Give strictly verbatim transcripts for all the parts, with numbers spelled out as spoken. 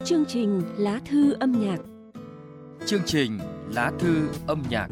Chương trình Lá thư âm nhạc. Chương trình Lá thư âm nhạc.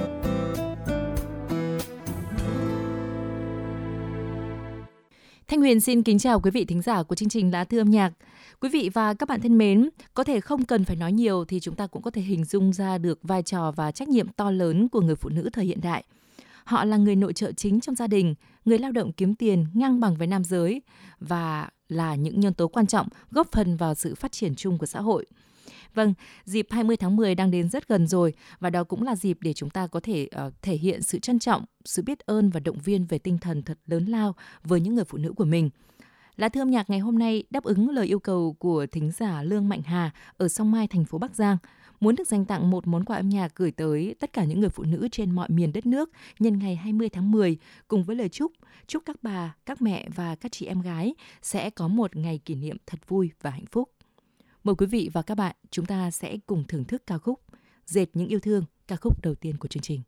Thanh Huyền xin kính chào quý vị thính giả của chương trình Lá thư âm nhạc. Quý vị và các bạn thân mến, có thể không cần phải nói nhiều thì chúng ta cũng có thể hình dung ra được vai trò và trách nhiệm to lớn của người phụ nữ thời hiện đại. Họ là người nội trợ chính trong gia đình, người lao động kiếm tiền ngang bằng với nam giới và là những nhân tố quan trọng góp phần vào sự phát triển chung của xã hội. Vâng, dịp hai mươi tháng mười đang đến rất gần rồi và đó cũng là dịp để chúng ta có thể uh, thể hiện sự trân trọng, sự biết ơn và động viên về tinh thần thật lớn lao với những người phụ nữ của mình. Lá thư âm nhạc ngày hôm nay đáp ứng lời yêu cầu của thính giả Lương Mạnh Hà ở Song Mai, thành phố Bắc Giang, muốn được dành tặng một món quà âm nhạc gửi tới tất cả những người phụ nữ trên mọi miền đất nước nhân ngày hai mươi tháng mười, cùng với lời chúc chúc các bà, các mẹ và các chị em gái sẽ có một ngày kỷ niệm thật vui và hạnh phúc. Mời quý vị và các bạn, chúng ta sẽ cùng thưởng thức ca khúc Dệt những yêu thương, ca khúc đầu tiên của chương trình.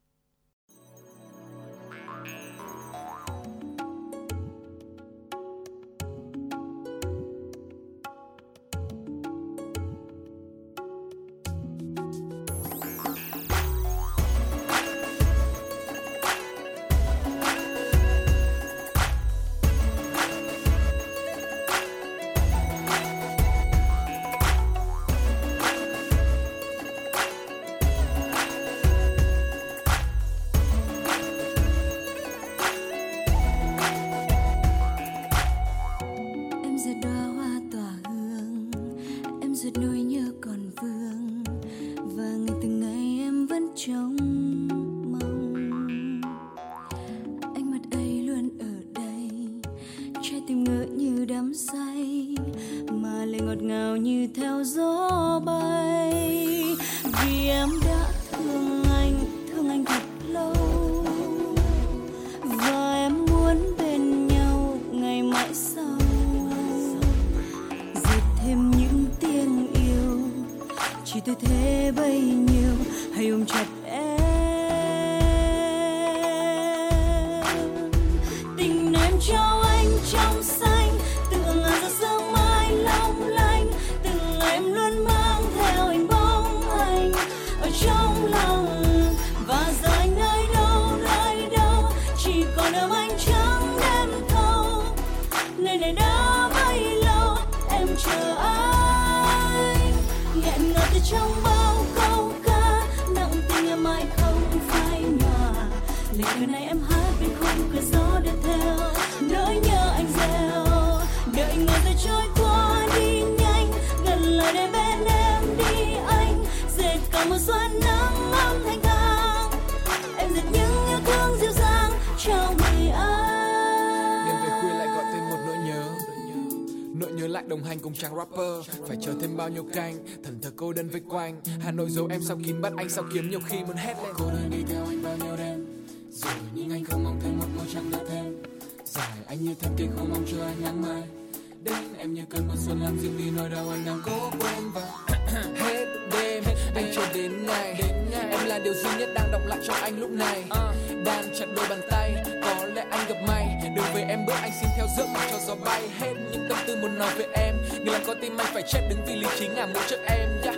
Đồng hành cùng chàng rapper phải chờ thêm bao nhiêu canh, thần thờ cô đơn vây quanh Hà Nội giấu em sau kín bắt anh sau kiếm, nhiều khi muốn hét lên. Cô đơn đi theo anh bao nhiêu đêm rồi, nhưng anh không mong thêm một môi trăng nữa thêm dài. Anh như thân cây không mong chờ anh nắng mai đến, em như cơn mưa xuân làm dịu đi nỗi đau anh đang cố quên. Và hết đêm anh chờ đến ngày, em là điều duy nhất đang động lại trong anh lúc này. Đang chặt đôi bàn tay, có lẽ anh gặp may, đường về em bước anh xin theo giấc cho gió bay. Hết những tâm tư muốn nói về em, người làm con tim anh phải chết đứng vì lý trí ngả mũi trước em. Yeah.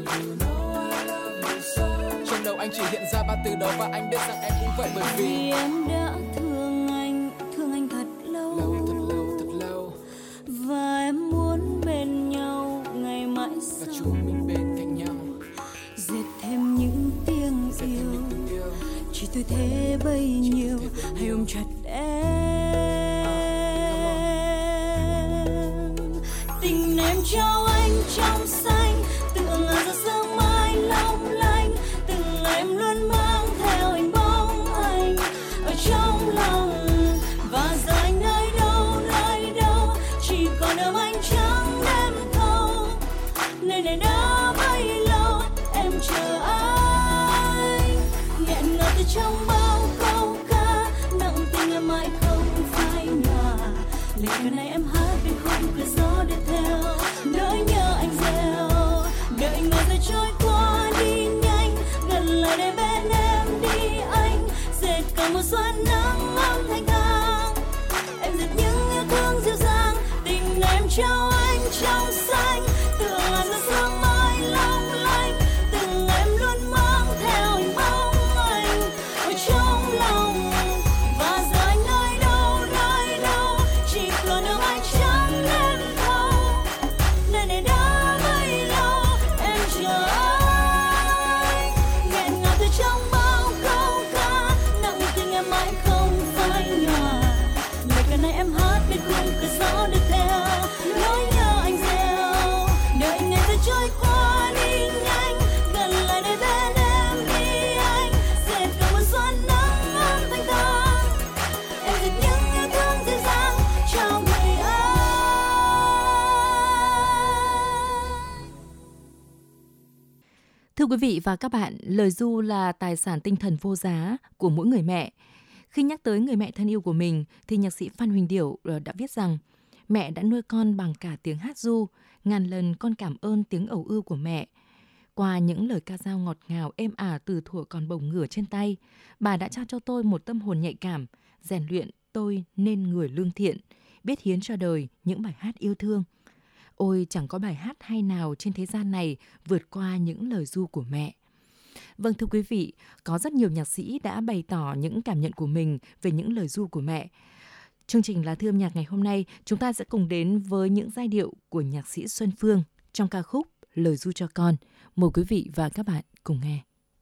Trong đầu anh chỉ hiện ra ba từ đó và anh biết rằng em cũng vậy, bởi vì em đã thương anh, thương anh thật lâu, lâu thật lâu thật lâu, và em muốn bên nhau ngày mãi sau, và chúng mình bên cạnh nhau, dệt thêm những tiếng dệt yêu, thêm những tiếng yêu. Chỉ tôi thế bấy nhiêu, hãy ôm chặt em. Tình em trao anh trong xanh, tựa ngàn giọt sương mai long lanh. Từng ngày em luôn mang theo hình bóng anh ở trong lòng, và giờ anh nơi đâu nơi đâu chỉ còn ôm anh trắng đêm thâu. Nơi này đã bấy lâu em chờ anh, nghẹn ngào từ trong bao câu ca, nặng tình em mãi không phai nhòa. Lời ca này em hát bên khung cửa gió để theo nỗi nhớ anh gieo. Đợi ngày giờ trôi qua đi nhanh, gần lại đây bên em đi anh. Dệt cả mùa xuân nắng ấm thanh thang, em dệt những yêu thương dịu dàng. Tình em trao anh trong xanh, tựa ngàn Thưa quý vị và các bạn, lời ru là tài sản tinh thần vô giá của mỗi người mẹ. Khi nhắc tới người mẹ thân yêu của mình thì nhạc sĩ Phan Huỳnh Điểu đã viết rằng mẹ đã nuôi con bằng cả tiếng hát ru, ngàn lần con cảm ơn tiếng ầu ư của mẹ. Qua những lời ca dao ngọt ngào êm ả từ thuở còn bồng ngửa trên tay, bà đã trao cho tôi một tâm hồn nhạy cảm, rèn luyện tôi nên người lương thiện, biết hiến cho đời những bài hát yêu thương. Ôi chẳng có bài hát hay nào trên thế gian này vượt qua những lời ru của mẹ. Vâng thưa quý vị, có rất nhiều nhạc sĩ đã bày tỏ những cảm nhận của mình về những lời ru của mẹ. Chương trình Lá Thư âm nhạc ngày hôm nay, chúng ta sẽ cùng đến với những giai điệu của nhạc sĩ Xuân Phương trong ca khúc Lời ru cho con. Mời quý vị và các bạn cùng nghe.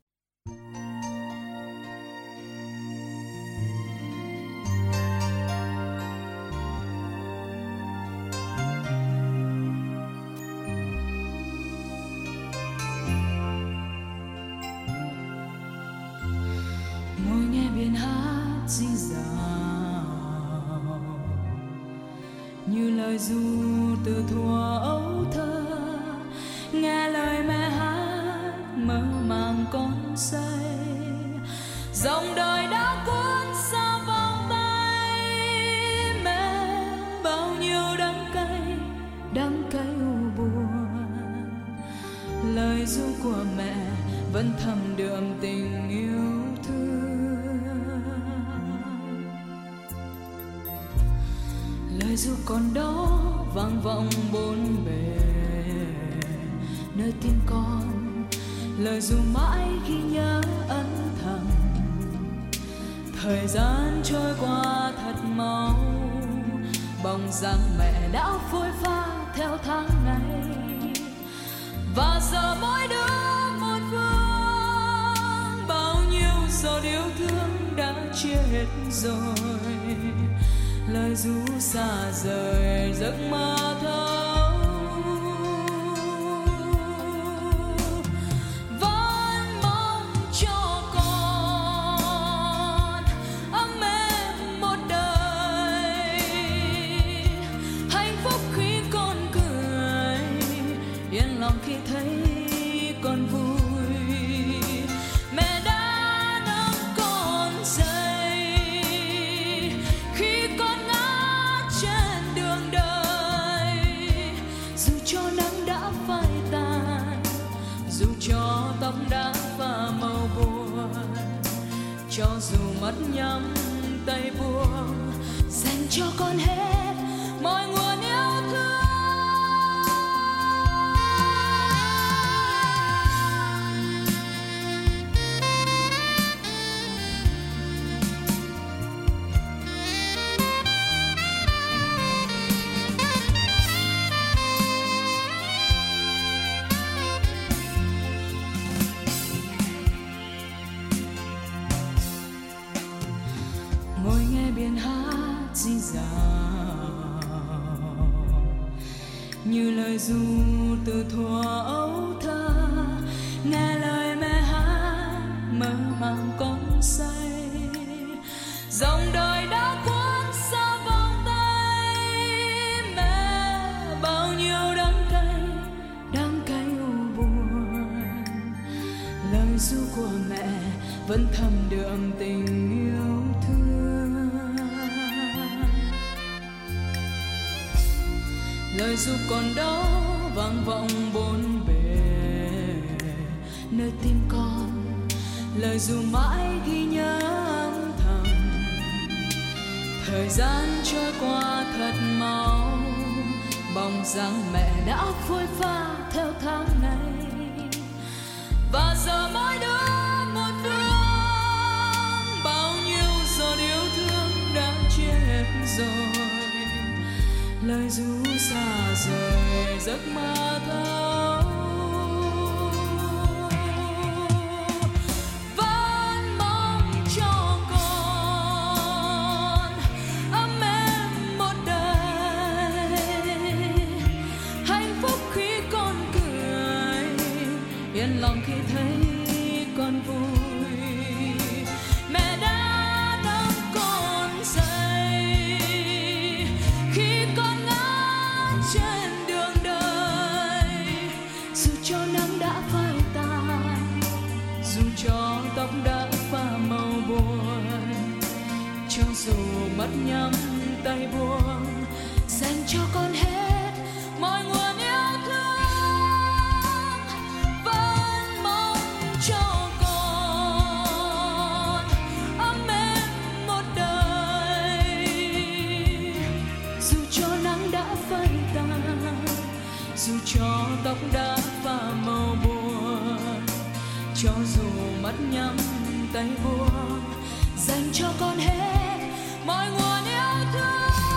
Ngồi nghe biển hát rì rào như lời ru từ thuở ấu thơ, nghe lời mẹ hát mơ màng con say, dòng đời đã cuốn xa vòng tay mẹ, bao nhiêu đắng cay đắng cay u buồn, lời ru của mẹ vẫn thầm đượm tình yêu thương. Lời ru còn đó vang vọng bốn bề nơi tim con, lời ru mãi ghi nhớ ân thầm. Thời gian trôi qua thật mau, bóng dáng mẹ đã phôi pha theo tháng ngày, và giờ mỗi đứa một phương, bao nhiêu giọt yêu thương đã chia hết rồi. Lời ru xa rời giấc mơ thâu, vẫn mong cho con ấm êm một đời, hạnh phúc khi con cười, yên lòng khi thấy con vui. Mẹ đã nâng con dậy khi con ngã trên đường đời, dù cho nắng đã phai tàn, dù cho tóc đã pha màu buồn, cho dù mắt nhắm tay buông, dành cho con hết mọi nguồn yêu thương. Ngồi nghe biển hát rì rào như lời ru từ thuở ấu thơ, nghe lời mẹ hát mơ màng con say, dòng đời đã cuốn xa vòng tay mẹ, bao nhiêu đắng cay đắng cay u buồn, lời ru của mẹ vẫn thầm đượm tình yêu thương. Lời ru còn đó vang vọng bốn bề nơi tim con, lời ru mãi ghi nhớ âm thầm. Thời gian trôi qua thật mau, bóng dáng mẹ đã phôi pha theo tháng ngày, và giờ mỗi đứa một phương, bao nhiêu giọt yêu thương đã chia hết rồi. Lời ru xa rời giấc mơ thâu, vẫn mong cho con ấm êm một đời, hạnh phúc khi con cười, yên lòng khi thấy con vui. Mẹ đã nâng con dậy khi con ngã trên đường đời, dù cho nắng đã phai tàn, dù cho tóc đã pha màu buồn, cho dù mắt nhắm tay buông, dành cho con hết mọi nguồn yêu thương.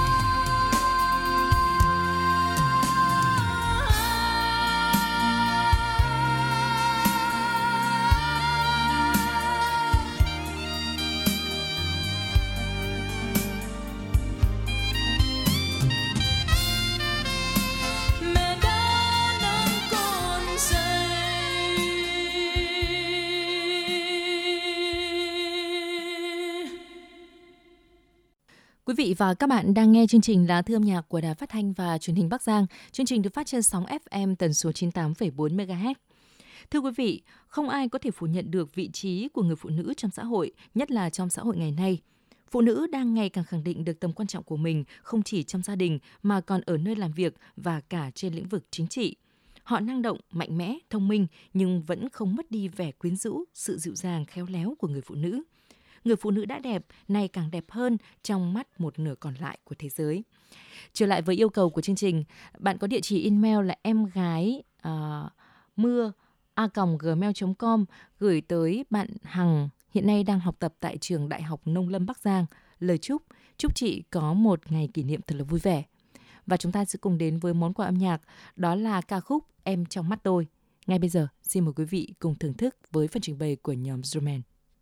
Quý vị và các bạn đang nghe chương trình Lá thư âm nhạc của Đài Phát thanh và Truyền hình Bắc Giang. Chương trình được phát trên sóng ép em tần số chín mươi tám phẩy bốn mê ga héc. Thưa quý vị, không ai có thể phủ nhận được vị trí của người phụ nữ trong xã hội, nhất là trong xã hội ngày nay. Phụ nữ đang ngày càng khẳng định được tầm quan trọng của mình không chỉ trong gia đình mà còn ở nơi làm việc và cả trên lĩnh vực chính trị. Họ năng động, mạnh mẽ, thông minh nhưng vẫn không mất đi vẻ quyến rũ, sự dịu dàng, khéo léo của người phụ nữ. Người phụ nữ đã đẹp, nay càng đẹp hơn trong mắt một nửa còn lại của thế giới. Trở lại với yêu cầu của chương trình, bạn có địa chỉ email là em gái uh, mưa a còng gmail chấm com gửi tới bạn Hằng, hiện nay đang học tập tại trường Đại học Nông lâm Bắc Giang. Lời chúc, chúc chị có một ngày kỷ niệm thật là vui vẻ. Và chúng ta sẽ cùng đến với món quà âm nhạc, đó là ca khúc Em trong mắt tôi. Ngay bây giờ, xin mời quý vị cùng thưởng thức với phần trình bày của nhóm Roman.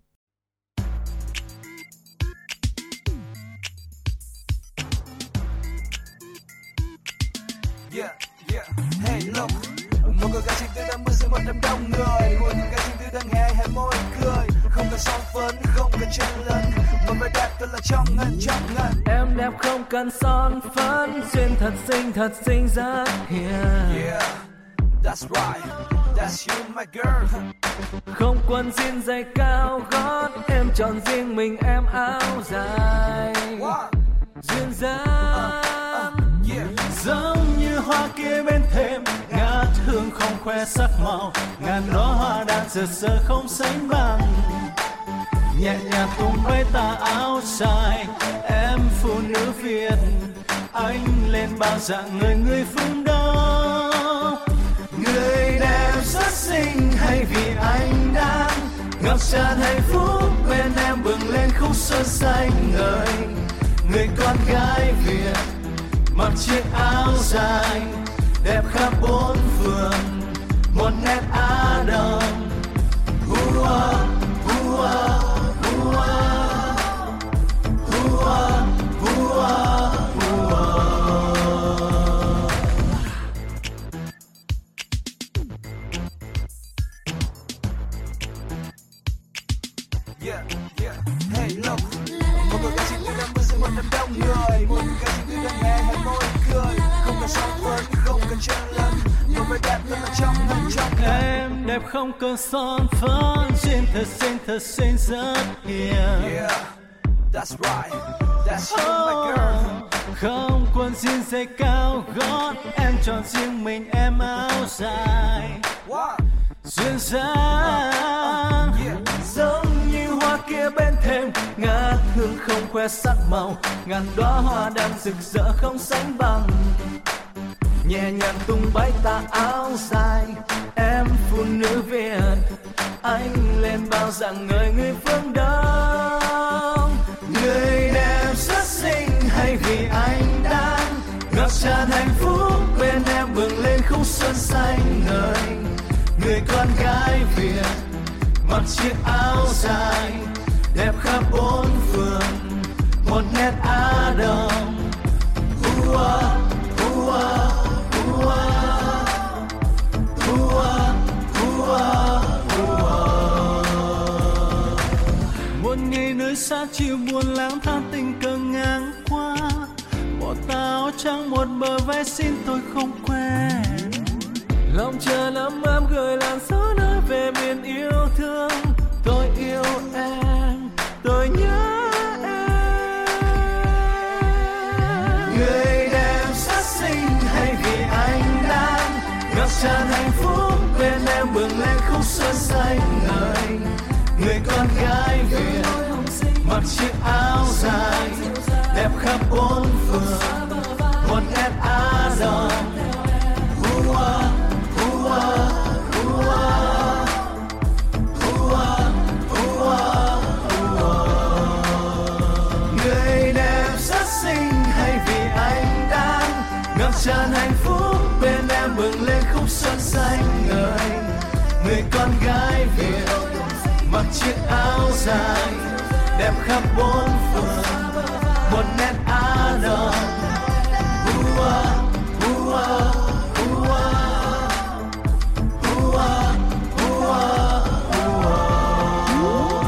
Yeah, yeah, hey look. Một người ca sĩ tươi đang bước giữa một đám đông người. Một người ca sĩ tươi đang hé hé môi cười. Không cần son phấn, không cần chen lấn. Một vẻ đẹp thật là trong ngân, trong ngân. Em đẹp không cần son phấn, duyên thật xinh, thật xinh rất hiền. Yeah, that's right, that's you my girl. Không quần jean giày cao gót, em chọn riêng mình em áo dài. What? Duyên dáng. Uh, uh, yeah. Giống như hoa kia bên thềm, ngát hương không khoe sắc màu, ngàn đóa hoa đan rực rỡ không sánh bằng. Nhẹ nhàng tung bay tà áo dài, em phụ nữ Việt, anh lên bao dạng người người phương Đông. Người đẹp rất xinh hay vì anh đang ngập tràn hạnh phúc bên em bừng lên khúc xuân xanh ngời. Người con gái Việt mặc chiếc áo dài đẹp khắp bốn phương, một nét Á Đông. Hua, hua, hua, hua, hua, hua. Yeah, yeah, hey look. Một người ca sĩ tươi đang bước giữa một đám đông người. Một người ca sĩ tươi đang hé hé môi cười. Không cần son phấn, không cần chen lấn. Một vẻ đẹp thật là trong ngân, trong ngân. Em đẹp không cần son phấn, duyên thật xinh, thật xinh rất hiền. Yeah, that's right, that's you my girl. Không quần jean giày cao gót, em chọn riêng mình em áo dài. What? Duyên dáng. Uh, uh, yeah. Giống như hoa kia bên thềm, ngát hương không khoe sắc màu, ngàn đóa hoa đang rực rỡ không sánh bằng. Nhẹ nhàng tung bay tà áo dài, em phụ nữ Việt, anh lên bao dạng người người phương Đông. Người đẹp rất xinh hay vì anh đang ngập tràn hạnh phúc bên em bừng lên khúc xuân xanh ngời. Người con gái Việt mặc chiếc áo dài đẹp khắp bốn phương, một nét Á Đông. Hua, hua, hua, hua, hua, hua. Một ngày nơi xa chiều buồn lãng than tình cờ ngang qua, một tà áo trắng một bờ vai xin tôi không quen. Lòng chờ lắm em gửi làn gió nói về miền yêu thương. Tôi yêu em, tôi nhớ em. Người đẹp rất xinh hay vì anh đang ngập tràn hạnh phúc bên em bừng lên khúc xuân xanh ngời. Người con gái Việt mặc chiếc áo dài đẹp khắp bốn phương, tràn hạnh phúc bên em bừng lên khúc xuân xanh ngời. Người con gái Việt mặc chiếc áo dài đẹp khắp bốn phương, một nét Á Đông. Ua, ua, ua, ua, ua.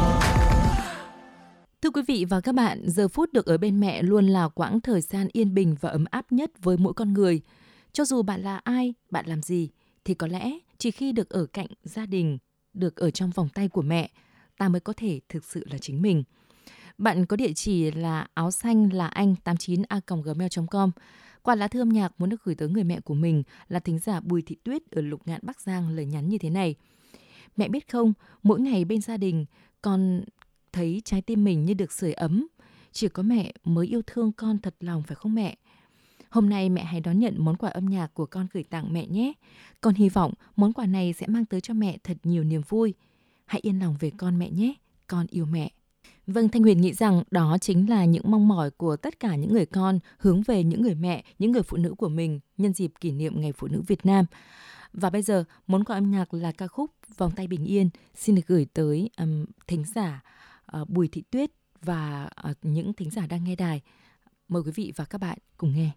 Thưa quý vị và các bạn, giờ phút được ở bên mẹ luôn là quãng thời gian yên bình và ấm áp nhất với mỗi con người. Cho dù bạn là ai, bạn làm gì, thì có lẽ chỉ khi được ở cạnh gia đình, được ở trong vòng tay của mẹ, ta mới có thể thực sự là chính mình. Bạn có địa chỉ là áo xanh là anh tám chín a còng gmail chấm com. Qua lá thư âm nhạc muốn được gửi tới người mẹ của mình là thính giả Bùi Thị Tuyết ở Lục Ngạn, Bắc Giang lời nhắn như thế này. Mẹ biết không, mỗi ngày bên gia đình con thấy trái tim mình như được sưởi ấm. Chỉ có mẹ mới yêu thương con thật lòng phải không mẹ? Hôm nay mẹ hãy đón nhận món quà âm nhạc của con gửi tặng mẹ nhé. Con hy vọng món quà này sẽ mang tới cho mẹ thật nhiều niềm vui. Hãy yên lòng về con mẹ nhé, con yêu mẹ. Vâng, Thanh Huyền nghĩ rằng đó chính là những mong mỏi của tất cả những người con hướng về những người mẹ, những người phụ nữ của mình nhân dịp kỷ niệm Ngày Phụ nữ Việt Nam. Và bây giờ, món quà âm nhạc là ca khúc Vòng tay bình yên xin được gửi tới um, thính giả uh, Bùi Thị Tuyết và uh, những thính giả đang nghe đài. Mời quý vị và các bạn cùng nghe.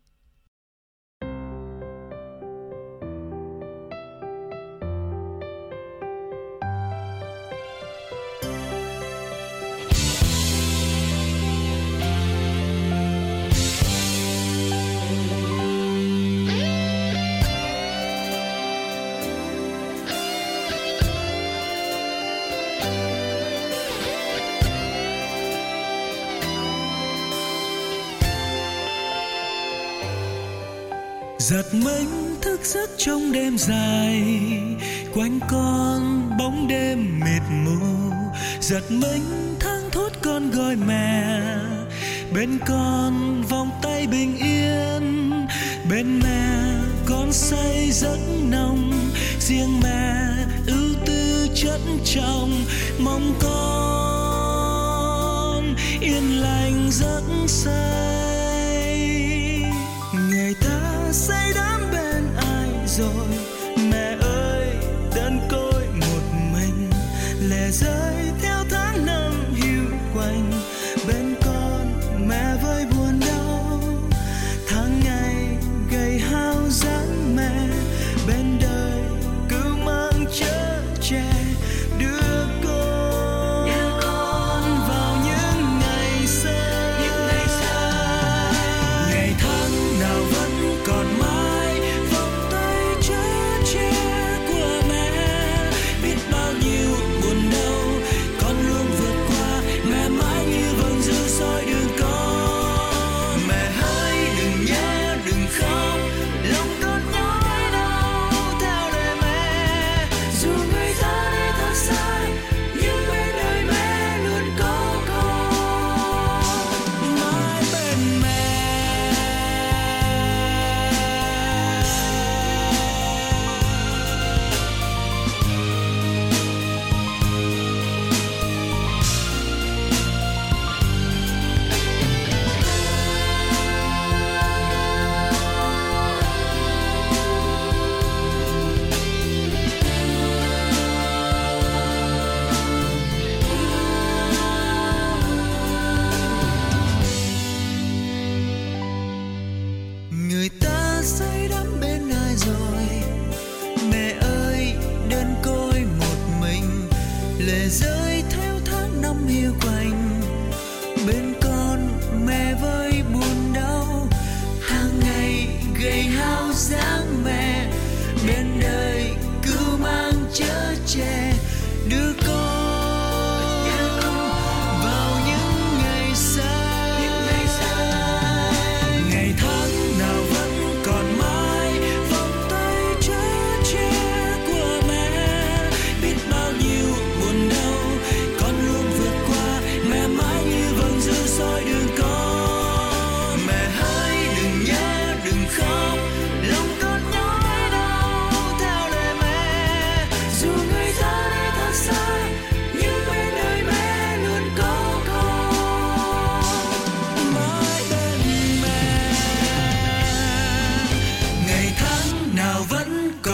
Giật mình thức giấc trong đêm dài, quanh con bóng đêm mịt mù. Giật mình thang thốt con gọi mẹ, bên con vòng tay bình yên. Bên mẹ con say giấc nồng, riêng mẹ ưu tư chất trọng. Mong con yên lành giấc say. Ngày ta say đắm bên ai rồi, mẹ ơi đơn côi một mình, lệ rơi theo tháng năm hiu quạnh. Bên con mẹ với buồn đau, tháng ngày gầy hao dáng mẹ. Bên đời cứ mang chở che đưa con, đưa con vào những ngày xa, những ngày xa.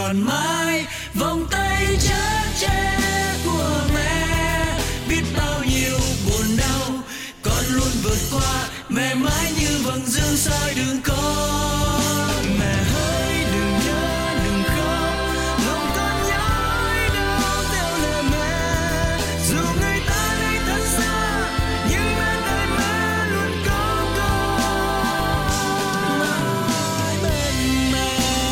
còn mãi vòng tay chở che của mẹ. Biết bao nhiêu buồn đau con luôn vượt qua, mẹ mãi như vầng dương soi đường con. Mẹ hỡi đừng nhớ đừng khóc, lòng con nhói đau theo lời mẹ. Dù người ta đây thật xa nhưng bên đời mẹ luôn có con, mãi bên mẹ.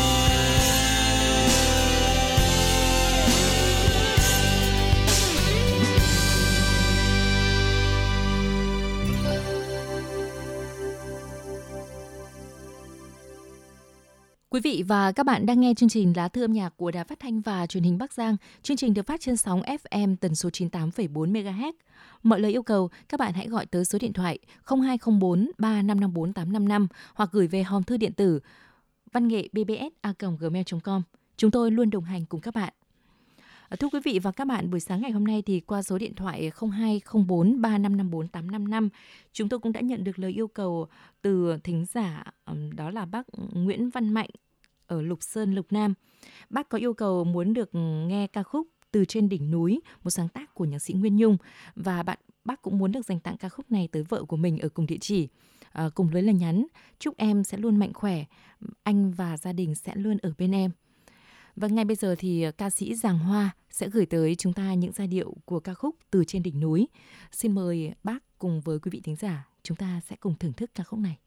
Quý vị và các bạn đang nghe chương trình Lá thư âm nhạc của Đài Phát thanh và Truyền hình Bắc Giang. Chương trình được phát trên sóng ép em tần số chín mươi tám phẩy bốn mê ga héc. Mọi lời yêu cầu, các bạn hãy gọi tới số điện thoại không hai không bốn ba năm năm bốn tám năm năm hoặc gửi về hòm thư điện tử văn nghệ b b s a còng gmail chấm com. Chúng tôi luôn đồng hành cùng các bạn. Thưa quý vị và các bạn, buổi sáng ngày hôm nay thì qua số điện thoại không hai không bốn ba năm năm bốn tám năm năm, chúng tôi cũng đã nhận được lời yêu cầu từ thính giả, đó là bác Nguyễn Văn Mạnh ở Lục Sơn, Lục Nam. Bác có yêu cầu muốn được nghe ca khúc Từ Trên Đỉnh Núi, một sáng tác của nhạc sĩ Nguyên Nhung, và bạn bác cũng muốn được dành tặng ca khúc này tới vợ của mình ở cùng địa chỉ. À, cùng với lời nhắn chúc em sẽ luôn mạnh khỏe, anh và gia đình sẽ luôn ở bên em. Và ngay bây giờ thì ca sĩ Giàng Hoa sẽ gửi tới chúng ta những giai điệu của ca khúc Từ Trên Đỉnh Núi. Xin mời bác cùng với quý vị thính giả, chúng ta sẽ cùng thưởng thức ca khúc này.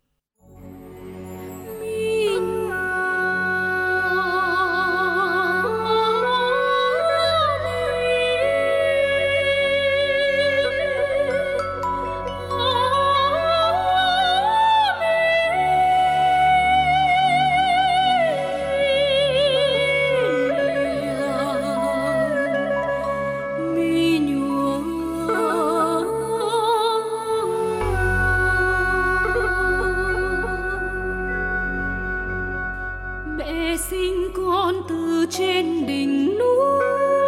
Trên đỉnh núi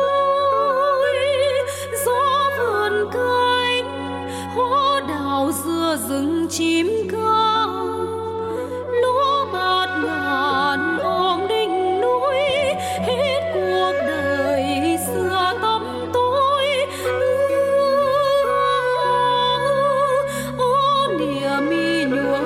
gió vườn cánh, hoa đào giữa rừng chim ca, lúa bạt ngàn ôm đỉnh núi, hết cuộc đời xưa tăm tối. Ô niềm mi nhúa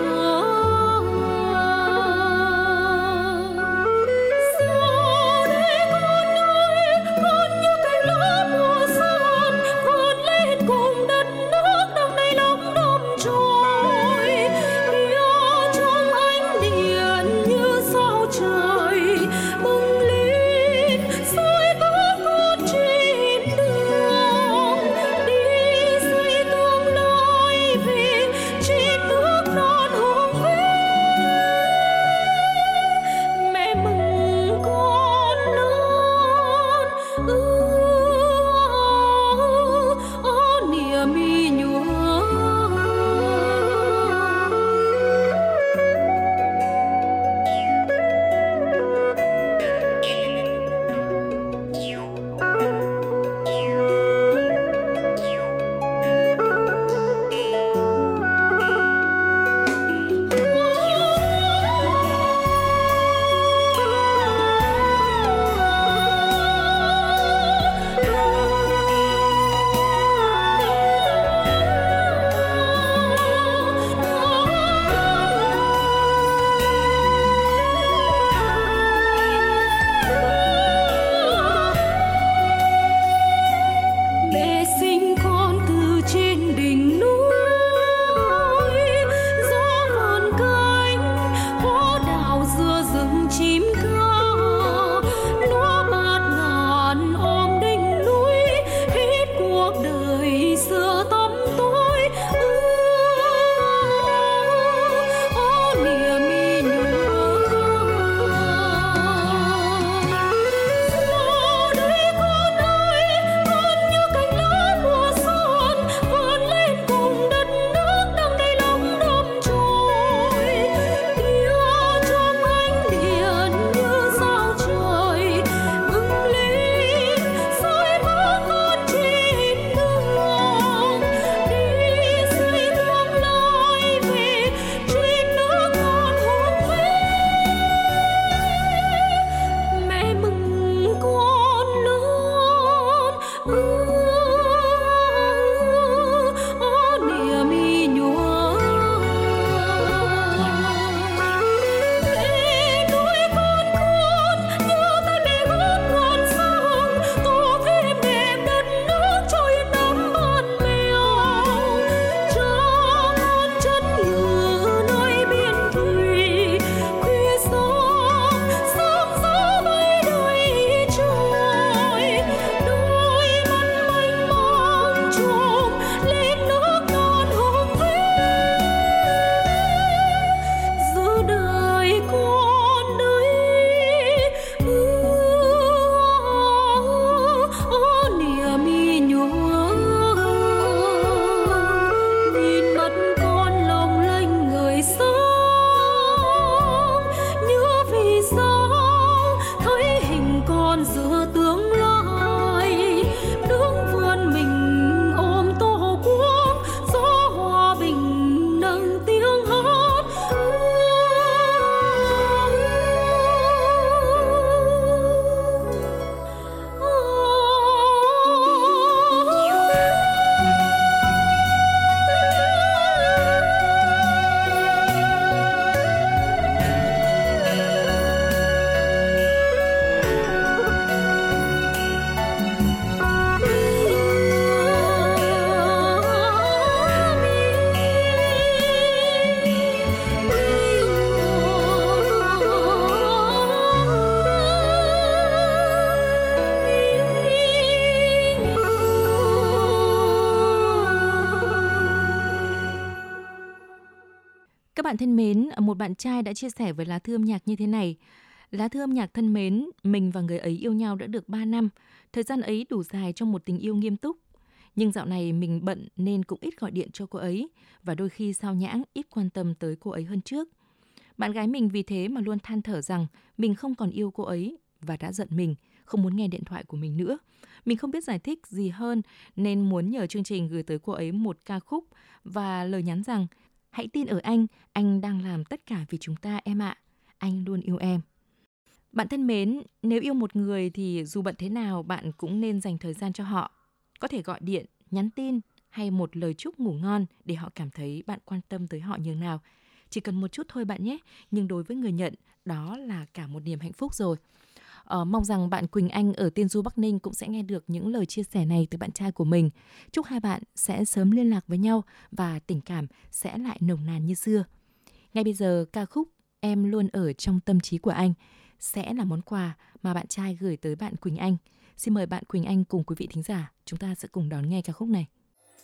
Các bạn thân mến, một bạn trai đã chia sẻ với lá thư âm nhạc như thế này. Lá thư âm nhạc thân mến, mình và người ấy yêu nhau đã được ba năm. Thời gian ấy đủ dài trong một tình yêu nghiêm túc. Nhưng dạo này mình bận nên cũng ít gọi điện cho cô ấy và đôi khi sao nhãng, ít quan tâm tới cô ấy hơn trước. Bạn gái mình vì thế mà luôn than thở rằng mình không còn yêu cô ấy và đã giận mình, không muốn nghe điện thoại của mình nữa. Mình không biết giải thích gì hơn nên muốn nhờ chương trình gửi tới cô ấy một ca khúc và lời nhắn rằng: hãy tin ở anh, anh đang làm tất cả vì chúng ta em ạ. Anh luôn yêu em. Bạn thân mến, nếu yêu một người thì dù bận thế nào bạn cũng nên dành thời gian cho họ. Có thể gọi điện, nhắn tin hay một lời chúc ngủ ngon để họ cảm thấy bạn quan tâm tới họ nhường nào. Chỉ cần một chút thôi bạn nhé, nhưng đối với người nhận, đó là cả một niềm hạnh phúc rồi. Ờ, mong rằng bạn Quỳnh Anh ở Tiên Du Bắc Ninh cũng sẽ nghe được những lời chia sẻ này từ bạn trai của mình. Chúc hai bạn sẽ sớm liên lạc với nhau và tình cảm sẽ lại nồng nàn như xưa. Ngay bây giờ, ca khúc Em Luôn Ở Trong Tâm Trí Của Anh sẽ là món quà mà bạn trai gửi tới bạn Quỳnh Anh. Xin mời bạn Quỳnh Anh cùng quý vị thính giả, chúng ta sẽ cùng đón nghe ca khúc này.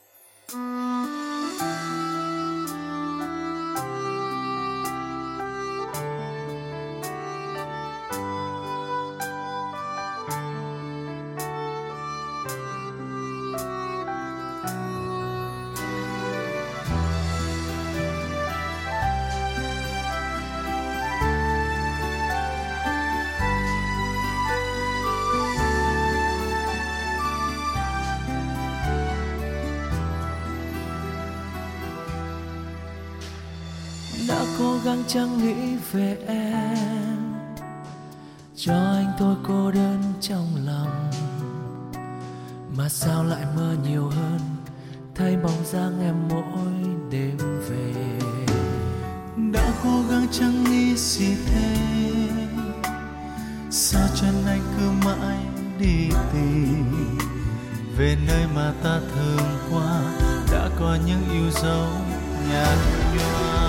Đã cố gắng chẳng nghĩ về em, cho anh tôi cô đơn trong lòng, mà sao lại mơ nhiều hơn, thấy bóng dáng em mỗi đêm về. Đã cố gắng chẳng nghĩ gì thêm, sao chân anh cứ mãi đi tìm về nơi mà ta thường qua, đã có những yêu dấu nhạt nhòa.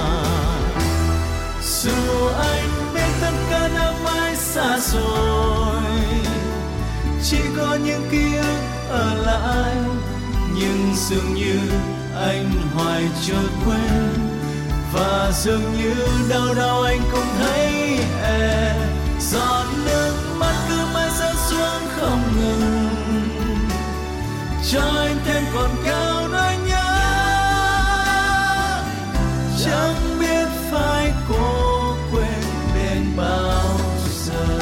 Dù anh biết tất cả đã mãi xa rồi, chỉ có những ký ức ở lại, nhưng dường như anh hoài chưa quên, và dường như đâu đâu anh cũng thấy em. Giọt nước mắt cứ mãi rơi xuống không ngừng, cho anh thêm còn cao nỗi nhớ, chẳng biết phải cố quên đến bao giờ.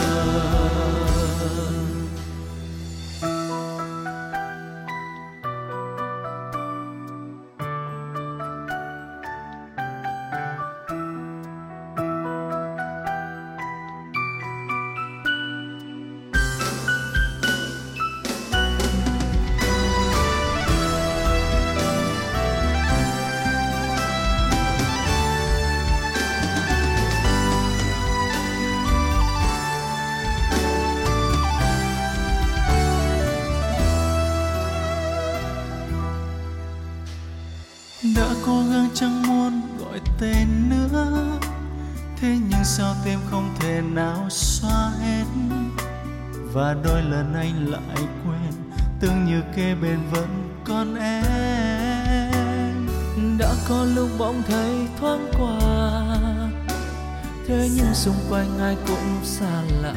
Đã cố gắng chẳng muốn gọi tên nữa, thế nhưng sao tim không thể nào xóa hết, và đôi lần anh lại quên, tưởng như kế bên vẫn còn em. Đã có lúc bỗng thấy thoáng qua, thế nhưng xung quanh ai cũng xa lạ,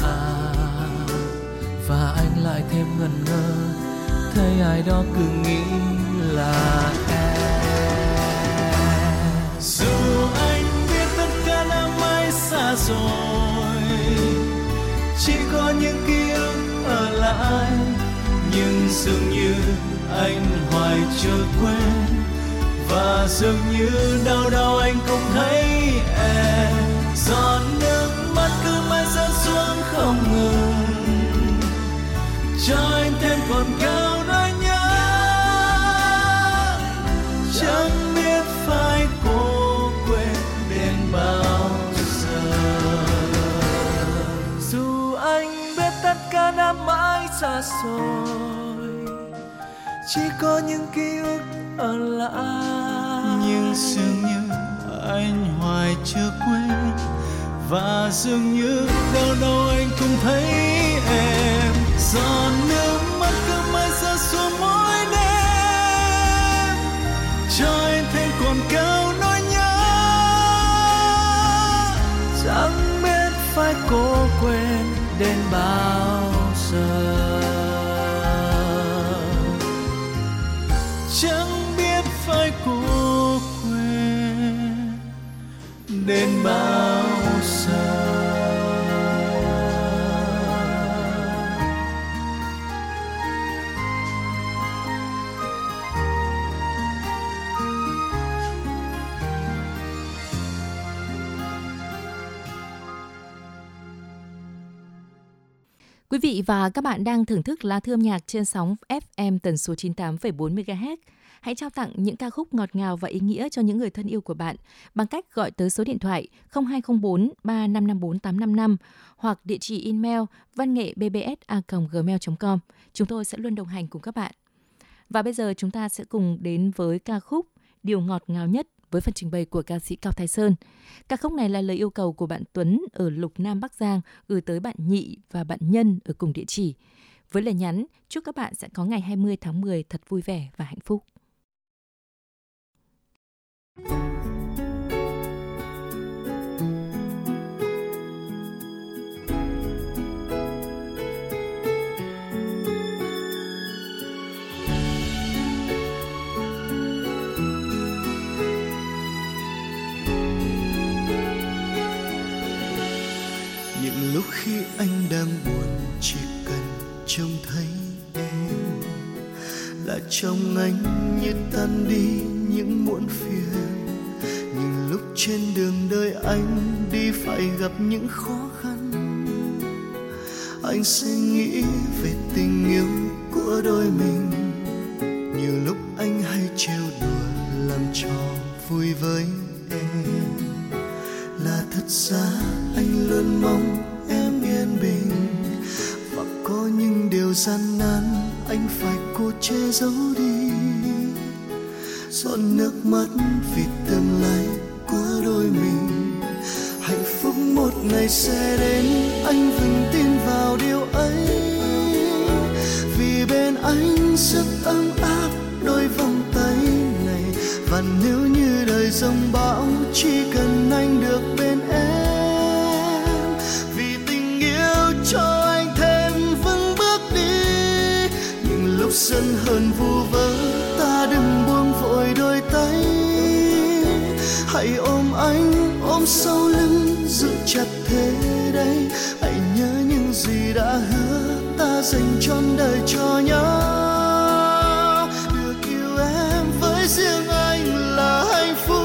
và anh lại thêm ngần ngơ, thấy ai đó cứ nghĩ là em. Dù anh biết tất cả đã mãi xa rồi, chỉ có những ký ức ở lại, nhưng dường như anh hoài chưa quên, và dường như đâu đâu anh cũng thấy em. Giọt nước mắt cứ mãi rơi xuống không ngừng, cho anh thêm còn cao nỗi nhớ, chẳng biết phải cố quên đến bao giờ. Dù anh biết tất cả đã mãi xa rồi, chỉ có những ký ức ở lại, nhưng dường như anh hoài chưa quên, và dường như đâu đâu anh cũng thấy em. Giọt nước mắt cứ mãi rơi xuống mỗi đêm, cho anh thêm còn cao nỗi nhớ, đến bao giờ. Chẳng biết phải cố quên đến bao giờ. Quý vị và các bạn đang thưởng thức lá thư âm nhạc trên sóng ép em tần số chín mươi tám phẩy bốn mê ga héc. Hãy trao tặng những ca khúc ngọt ngào và ý nghĩa cho những người thân yêu của bạn bằng cách gọi tới số điện thoại không hai không bốn ba năm năm bốn tám năm năm hoặc địa chỉ email văn nghệ b b s a còng gmail chấm com. Chúng tôi sẽ luôn đồng hành cùng các bạn. Và bây giờ chúng ta sẽ cùng đến với ca khúc Điều ngọt ngào nhất với phần trình bày của ca sĩ Cao Thái Sơn. Ca khúc này là lời yêu cầu của bạn Tuấn ở Lục Nam Bắc Giang gửi tới bạn Nhị và bạn Nhân ở cùng địa chỉ. Với lời nhắn, chúc các bạn sẽ có ngày hai mươi tháng mười thật vui vẻ và hạnh phúc. Những lúc khi anh đang buồn, chỉ cần trông thấy em là trong anh như tan đi những muộn phiền. Nhưng lúc trên đường đời anh đi phải gặp những khó khăn, anh sẽ nghĩ về tình yêu của đôi mình. Nhiều lúc anh hay trêu đùa làm trò vui với em, là thật ra anh luôn mong em yên bình. Và có những điều gian nan anh phải cố che giấu đi, giọt nước mắt vì tương lai của đôi mình. Hạnh phúc một ngày sẽ đến, anh vững tin vào điều ấy. Vì bên anh rất ấm áp đôi vòng tay này. Và nếu như đời giông bão, chỉ cần anh được bên em. Vì tình yêu cho anh thêm vững bước đi. Những lúc giận hờn vu vơ, ta đừng buông vội đôi tay. Hãy ôm anh, ôm sau lưng, giữ chặt thế đây. Hãy nhớ những gì đã hứa, ta dành trọn đời cho nhau. Được yêu em với riêng anh là hạnh phúc.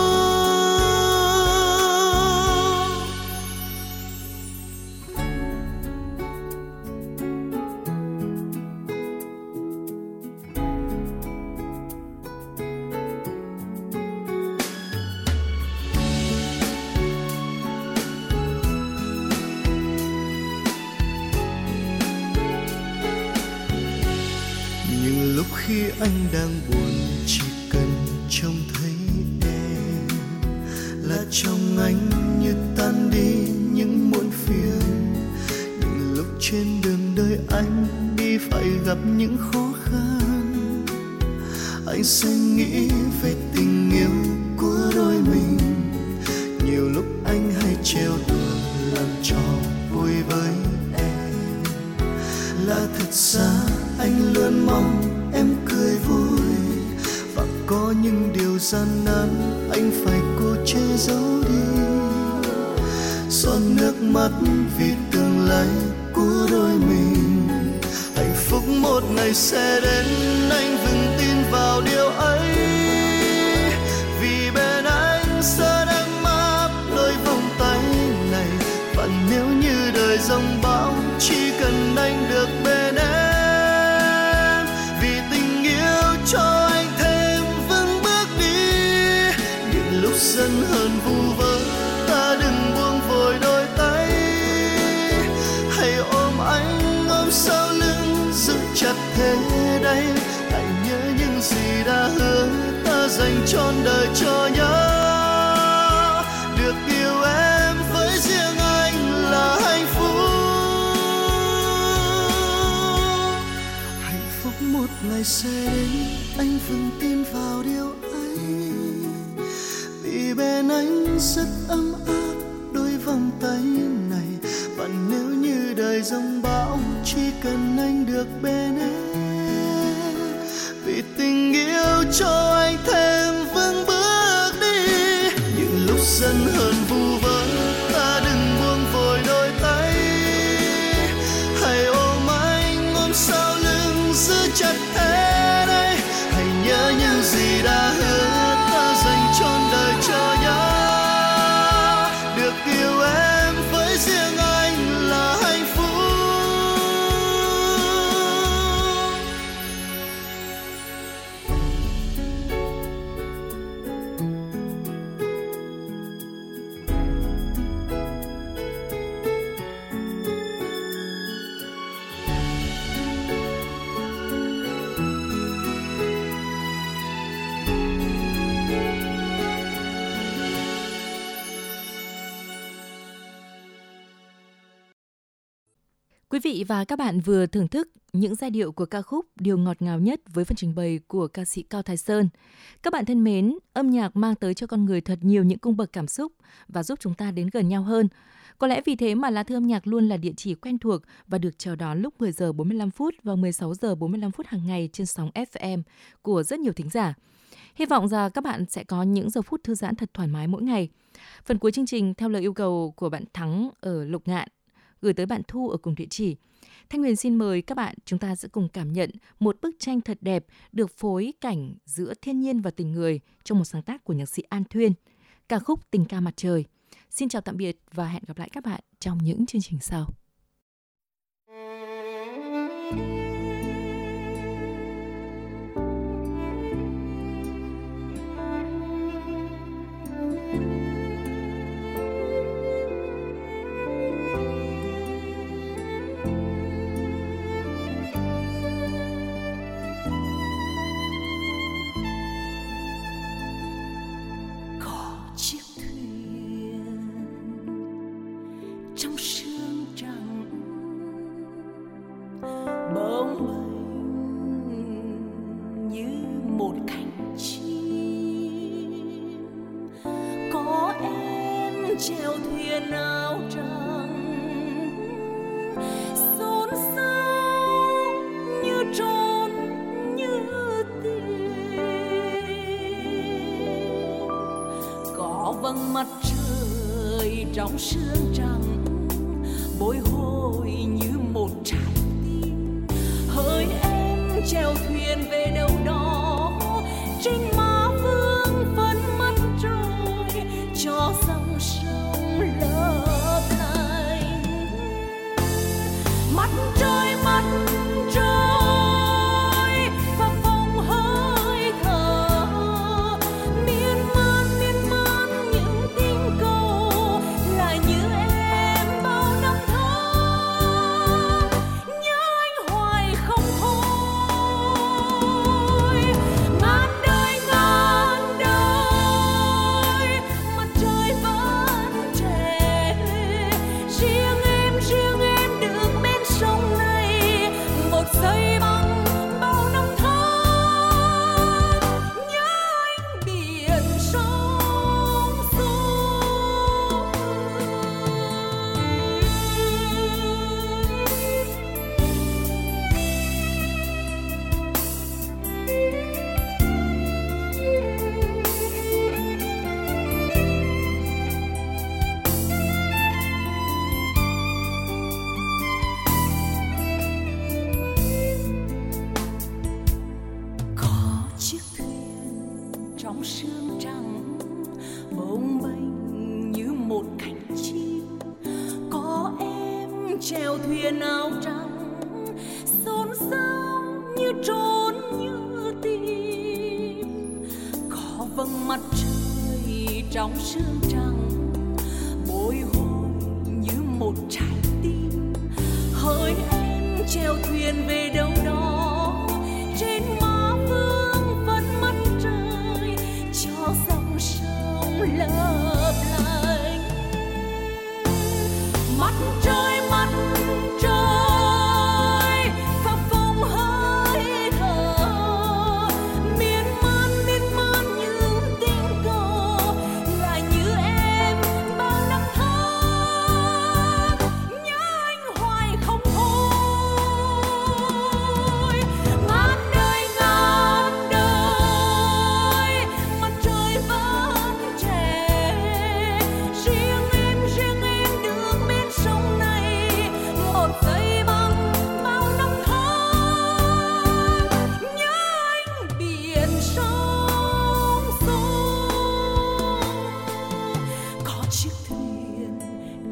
Nhưng lúc khi anh đang buồn, chỉ cần trông thấy em là trong anh như tan đi những muộn phiền. Những lúc trên đường đời anh đi phải gặp những khó khăn, anh sẽ nghĩ về tình yêu của đôi mình. Nhiều lúc anh hay trêu đùa làm trò vui với em, là thật ra anh luôn mong em cười vui. Và có những điều gian nan anh phải cố che giấu đi, giọt nước mắt vì tương lai của đôi mình. Hạnh phúc một ngày sẽ đến, anh vững tin vào điều ấy. Vì bên anh sẽ đang áp đôi vòng tay này. Và nếu như đời giông bão, chỉ cần anh được bên em. Vì tình yêu cho anh thêm vững bước đi. Những lúc giận hờn vu vơ, ta đừng buông vội đôi tay. Hãy ôm anh, ôm sau lưng, giữ chặt thế đây. Hãy nhớ những gì đã hứa, ta dành trọn đời cho nhau. Được yêu em với riêng anh là hạnh phúc. Hạnh phúc một ngày sẽ đến, anh vững tin vào điều ấy. Vì bên anh rất ấm áp đôi vòng tay này. Và nếu như đời đời giông bão, chỉ cần anh được bên em. Vì tình yêu cho anh thêm vững bước đi. Những lúc giận hờn vu vơ, ta đừng buông vội đôi tay. Hãy ôm anh, ôm sau lưng, giữ chặt thế đây. Hãy nhớ những gì đã hứa, ta dành trọn đời cho nhau. Được yêu em với riêng anh là hạnh phúc. Quý vị và các bạn vừa thưởng thức những giai điệu của ca khúc Điều ngọt ngào nhất với phần trình bày của ca sĩ Cao Thái Sơn. Các bạn thân mến, âm nhạc mang tới cho con người thật nhiều những cung bậc cảm xúc và giúp chúng ta đến gần nhau hơn. Có lẽ vì thế mà Lá Thư Âm Nhạc luôn là địa chỉ quen thuộc và được chào đón lúc mười giờ bốn mươi lăm phút và mười sáu giờ bốn mươi lăm phút hàng ngày trên sóng ép em của rất nhiều thính giả. Hy vọng rằng các bạn sẽ có những giờ phút thư giãn thật thoải mái mỗi ngày. Phần cuối chương trình theo lời yêu cầu của bạn Thắng ở Lục Ngạn gửi tới bạn Thu ở cùng địa chỉ. Thanh Huyền xin mời các bạn, chúng ta sẽ cùng cảm nhận một bức tranh thật đẹp được phối cảnh giữa thiên nhiên và tình người trong một sáng tác của nhạc sĩ An Thuyên, ca khúc Tình Ca Mặt Trời. Xin chào tạm biệt và hẹn gặp lại các bạn trong những chương trình sau. Trong sương trắng bồng bềnh như một cánh chim, có em chèo thuyền áo trắng xôn xao như trốn như tìm, có vầng mặt trời trong sương trắng bồi hồi như một trái tim, hỡi em chèo thuyền về đâu đó trên má phương phấn mặt trời, cho dòng sông lấp lánh. Mặt trời mặt trời phập phồng hơi thở, miên man miên man những tình cầu lại như em bao năm tháng, nhớ anh hoài không thôi. Ngàn đời ngàn đời mặt trời vẫn trẻ, riêng em riêng em đứng bên sông này một giây bằng bao năm tháng, nhớ anh biển sông xôi. Có chiếc thuyền trong sương trắng bồng bềnh như một cánh chim, có em chèo thuyền áo trắng xôn xao như trốn như tìm, có vầng mặt trời trong sương trắng bồi hồi như một trái tim, hỡi em chèo thuyền về đâu đó trên má phương phấn mặt trời, cho dòng sông lấp lánh. Mặt trời mặt trời phập phồng hơi thở, miên man miên man những tình cầu lại như em bao năm tháng, nhớ anh hoài không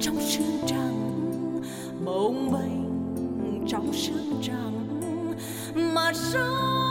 trong sương trắng, bồng bềnh trong sương trắng, mà sao